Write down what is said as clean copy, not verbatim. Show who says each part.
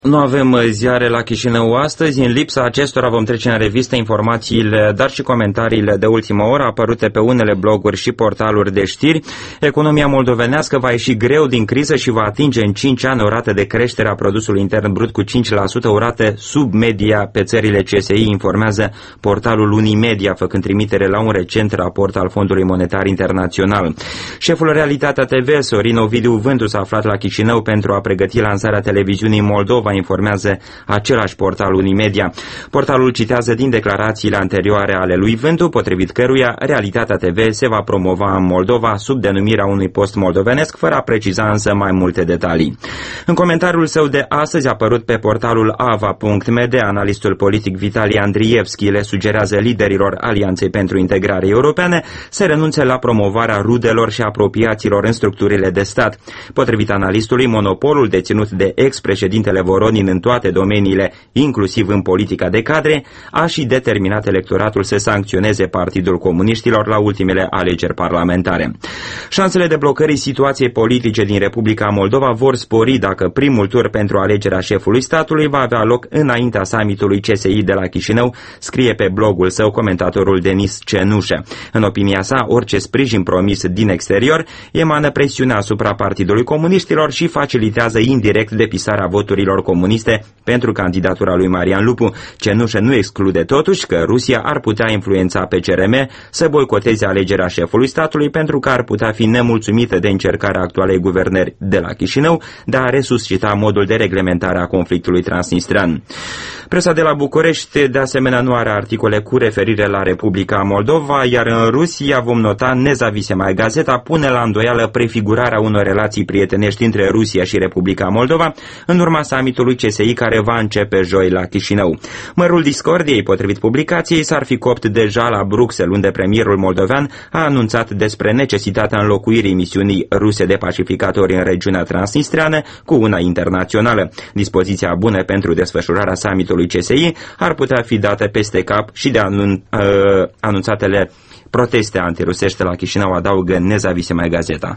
Speaker 1: Nu avem ziare la Chișinău astăzi. În lipsa acestora vom trece în revistă informațiile, dar și comentariile de ultimă oră apărute pe unele bloguri și portaluri de știri. Economia moldovenească va ieși greu din criză și va atinge în 5 ani o rată de creștere a produsului intern brut cu 5%, o rată sub media pe țările CSI, informează portalul Unimedia, făcând trimitere la un recent raport al Fondului Monetar Internațional. Șeful Realitatea TV, Sorin Ovidiu Vântu, s-a aflat la Chișinău pentru a pregăti lansarea televiziunii Moldova, informează același portal Unimedia. Portalul citează din declarațiile anterioare ale lui Vântu, potrivit căruia Realitatea TV se va promova în Moldova sub denumirea unui post moldovenesc, fără a preciza însă mai multe detalii. În comentariul său de astăzi apărut pe portalul ava.md, analistul politic Vitali Andrievski le sugerează liderilor Alianței pentru Integrare Europeană să renunțe la promovarea rudelor și apropiaților în structurile de stat. Potrivit analistului, monopolul deținut de ex-președintele Voronin în toate domeniile, inclusiv în politica de cadre, a și determinat electoratul să sancționeze Partidul Comuniștilor la ultimele alegeri parlamentare. Șansele de blocării situației politice din Republica Moldova vor spori dacă primul tur pentru alegerea șefului statului va avea loc înaintea summitului CSI de la Chișinău, scrie pe blogul său comentatorul Denis Cenușă. În opinia sa, orice sprijin promis din exterior emană presiunea asupra Partidului Comuniștilor și facilitează indirect depisarea voturilor comuniste pentru candidatura lui Marian Lupu. Cenușă nu exclude totuși că Rusia ar putea influența pe CRM să boicoteze alegerea șefului statului, pentru că ar putea fi nemulțumită de încercarea actualei guvernări de la Chișinău de a resuscita modul de reglementare a conflictului transnistrean. Presa de la București de asemenea nu are articole cu referire la Republica Moldova, iar în Rusia vom nota Nezavisemaia Gazeta pune la îndoială prefigurarea unor relații prietenești între Rusia și Republica Moldova în urma summitului CSI care va începe joi la Chișinău. Mărul discordiei, potrivit publicației, s-ar fi copt deja la Bruxelles, unde premierul moldovean a anunțat despre necesitatea înlocuirii misiunii ruse de pacificatori în regiunea transnistreană cu una internațională. Dispoziția bună pentru desfășurarea summitului CSI ar putea fi dată peste cap și de anunțatele proteste antirusești la Chișinău, adaugă Nezavisemaia Gazeta.